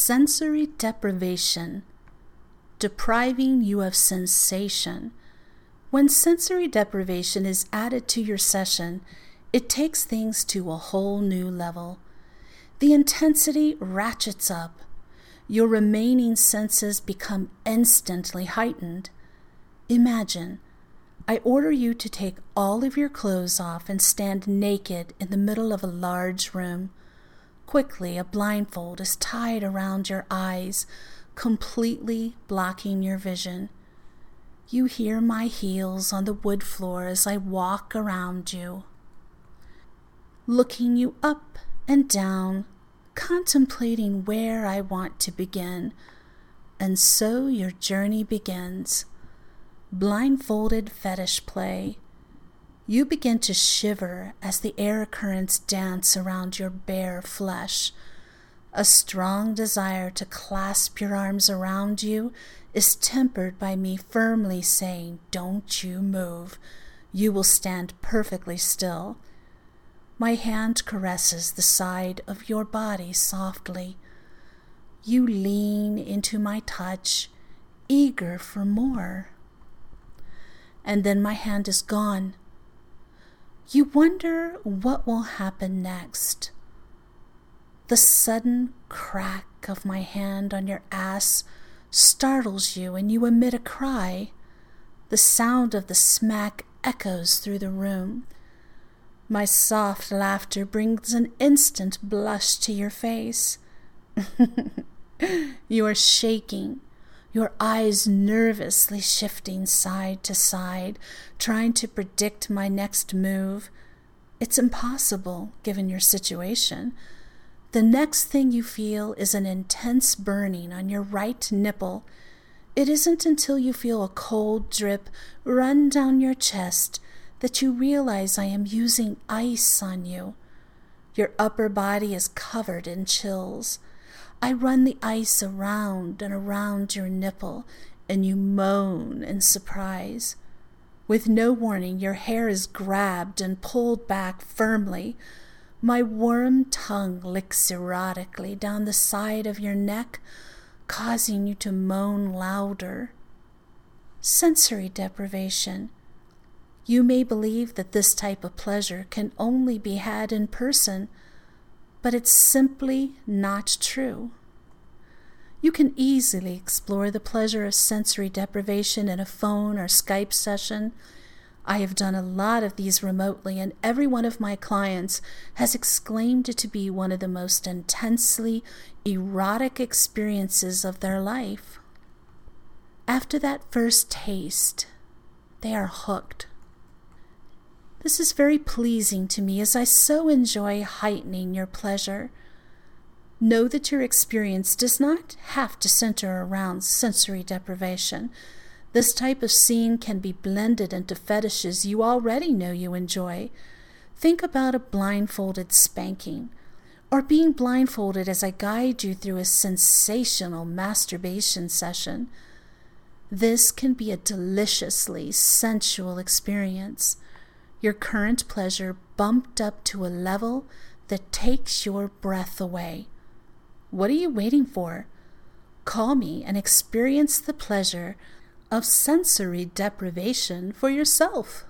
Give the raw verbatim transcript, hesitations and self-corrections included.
Sensory deprivation, depriving you of sensation. When sensory deprivation is added to your session, it takes things to a whole new level. The intensity ratchets up. Your remaining senses become instantly heightened. Imagine, I order you to take all of your clothes off and stand naked in the middle of a large room. Quickly, a blindfold is tied around your eyes, completely blocking your vision. You hear my heels on the wood floor as I walk around you, looking you up and down, contemplating where I want to begin. And so your journey begins. Blindfolded fetish play. You begin to shiver as the air currents dance around your bare flesh. A strong desire to clasp your arms around you is tempered by me firmly saying, "Don't you move. You will stand perfectly still." My hand caresses the side of your body softly. You lean into my touch, eager for more. And then my hand is gone. You wonder what will happen next. The sudden crack of my hand on your ass startles you and you emit a cry. The sound of the smack echoes through the room. My soft laughter brings an instant blush to your face. You are shaking, your eyes nervously shifting side to side, trying to predict my next move. It's impossible, given your situation. The next thing you feel is an intense burning on your right nipple. It isn't until you feel a cold drip run down your chest that you realize I am using ice on you. Your upper body is covered in chills. I run the ice around and around your nipple, and you moan in surprise. With no warning, your hair is grabbed and pulled back firmly. My warm tongue licks erotically down the side of your neck, causing you to moan louder. Sensory deprivation. You may believe that this type of pleasure can only be had in person, but it's simply not true. You can easily explore the pleasure of sensory deprivation in a phone or Skype session. I have done a lot of these remotely, and every one of my clients has exclaimed it to be one of the most intensely erotic experiences of their life. After that first taste, they are hooked. This is very pleasing to me as I so enjoy heightening your pleasure. Know that your experience does not have to center around sensory deprivation. This type of scene can be blended into fetishes you already know you enjoy. Think about a blindfolded spanking, or being blindfolded as I guide you through a sensational masturbation session. This can be a deliciously sensual experience. Your current pleasure bumped up to a level that takes your breath away. What are you waiting for? Call me and experience the pleasure of sensory deprivation for yourself.